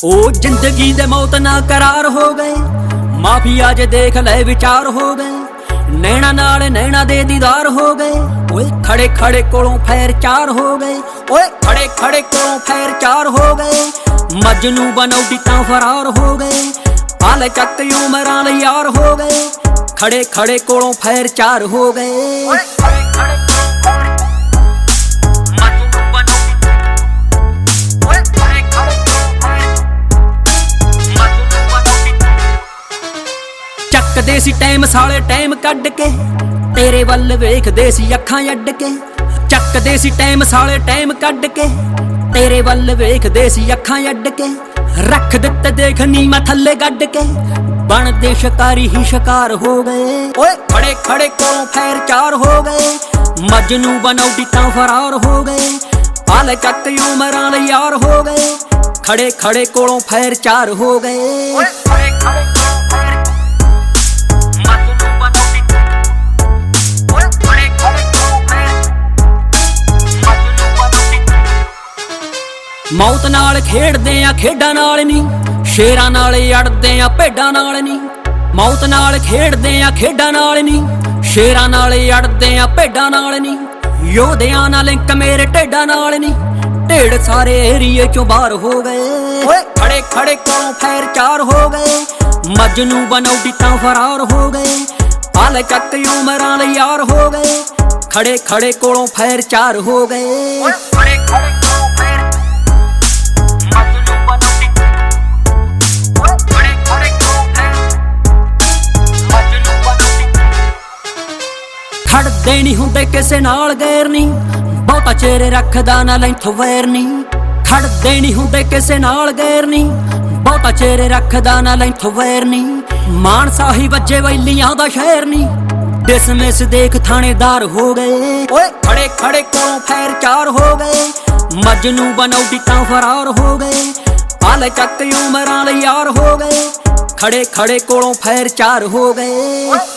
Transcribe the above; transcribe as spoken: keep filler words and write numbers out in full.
ओ जिंदगी दे मौत ना करार हो गए, माफिया जे देख ले विचार हो गए। नैना नाल नैना दे दीदार हो गए, ओए खड़े खड़े कोलों फैर चार हो गए, ओए खड़े खड़े कोलों फैर चार हो गए। मजनू बनौटी तां फरार हो गए, आले चक उमरां लई यार हो गए। खड़े खड़े कोलों फैर चार हो गए। ਚੱਕਦੇ ਸੀ ਟਾਈਮ ਸਾਲੇ ਟਾਈਮ ਕੱਢ ਕੇ, ਤੇਰੇ ਵੱਲ ਵੇਖਦੇ ਸੀ ਅੱਖਾਂ ਅੱਡ ਕੇ। ਚੱਕਦੇ ਸੀ ਟਾਈਮ ਸਾਲੇ ਟਾਈਮ ਕੱਢ ਕੇ, ਤੇਰੇ ਵੱਲ ਵੇਖਦੇ ਸੀ ਅੱਖਾਂ ਅੱਡ ਕੇ। ਰੱਖ ਦਿੱਤੇ ਦੇਖ ਨੀਵਾਂ ਥੱਲੇ ਗੱਡ ਕੇ, ਬਣਦੇ ਸ਼ਿਕਾਰੀ ਹੀ ਸ਼ਿਕਾਰ ਹੋ ਗਏ। ਓਏ ਖੜੇ ਖੜੇ ਕੋਲੋਂ ਫੈਰ ਚਾਰ ਹੋ ਗਏ, ਮਜਨੂ ਬਣੌਟੀ ਤਾਂ ਫਰਾਰ ਹੋ ਗਏ। ਆਲੇ ਚੱਕ ਉਮਰਾਂ ਲਈ ਯਾਰ ਹੋ ਗਏ, ਖੜੇ ਖੜੇ ਕੋਲੋਂ ਫੈਰ ਚਾਰ ਹੋ ਗਏ। ਓਏ ਖੜੇ ਖੜੇ ਮੌਤ ਨਾਲ ਖੇਡਦੇ ਆ ਖੇਡਾਂ ਨਾਲ ਨੀ, ਸ਼ੇਰਾਂ ਨਾਲ ਅੜਦੇ ਆ ਭੇਡਾਂ ਨਾਲ ਨੀ। ਮੌਤ ਨਾਲ ਖੇਡਦੇ ਆ ਖੇਡਾਂ ਨਾਲ ਨੀ, ਸ਼ੇਰਾਂ ਨਾਲ ਅੜਦੇ ਆ ਭੇਡਾਂ ਨਾਲ ਨੀ। ਯੋਧਿਆਂ ਨਾਲ ਲਿੰਕ ਮੇਰੇ ਢੇਡਾਂ ਨਾਲ ਨੀ, ਢੇਡ ਸਾਰੇ ਏਰੀਏ ਚੋਂ ਬਾਹਰ ਹੋ ਗਏ। ਓਏ ਖੜੇ ਖੜੇ ਕੋਲੋਂ ਫੈਰ ਚਾਰ ਹੋ ਗਏ, ਮਜਨੂ ਬਣੌਟੀ ਤਾਂ ਫਰਾਰ ਹੋ ਗਏ। ਆਲੇ ਚੱਕ ਉਮਰਾਂ ਲਈ ਯਾਰ ਹੋ ਗਏ, ਖੜੇ ਖੜੇ ਕੋਲੋਂ ਫੈਰ ਚਾਰ ਹੋ ਗਏ। ਓਏ ਖੜੇ ਖੜੇ ਖੜਦੇ ਨੀ ਹੁੰਦੇ ਕਿਸੇ ਨਾਲ ਗੈਰ ਨੀ, ਬਹੁਤਾ ਚਿਹਰੇ ਰੱਖਦਾ ਨਾ ਲੈਂਥ ਵੈਰ ਨੀ। ਖੜਦੇ ਨੀ ਹੁੰਦੇ ਕਿਸੇ ਨਾਲ ਗੈਰ ਨੀ, ਬਹੁਤਾ ਚਿਹਰੇ ਰੱਖਦਾ ਨਾ ਲੈਂਥ ਵੈਰ ਨੀ। ਮਾਨਸਾ ਹੀ ਵੱਜੇ ਵੈਲੀਆਂ ਦਾ ਸ਼ਹਿਰ ਨੀ, ਡਿਸਮਿਸ ਦੇਖ ਥਾਣੇਦਾਰ ਹੋ ਗਏ। ਓਏ ਖੜੇ ਖੜੇ ਕੋਲੋਂ ਫੈਰ ਚਾਰ ਹੋ ਗਏ, ਮਜਨੂ ਬਣੌਟੀ ਤਾਂ ਫਰਾਰ ਹੋ ਗਏ। ਆਲੇ ਚੱਕ ਉਮਰਾਂ ਲਈ ਯਾਰ ਹੋ ਗਏ, ਖੜੇ ਖੜੇ ਕੋਲੋਂ ਫੈਰ ਚਾਰ ਹੋ ਗਏ।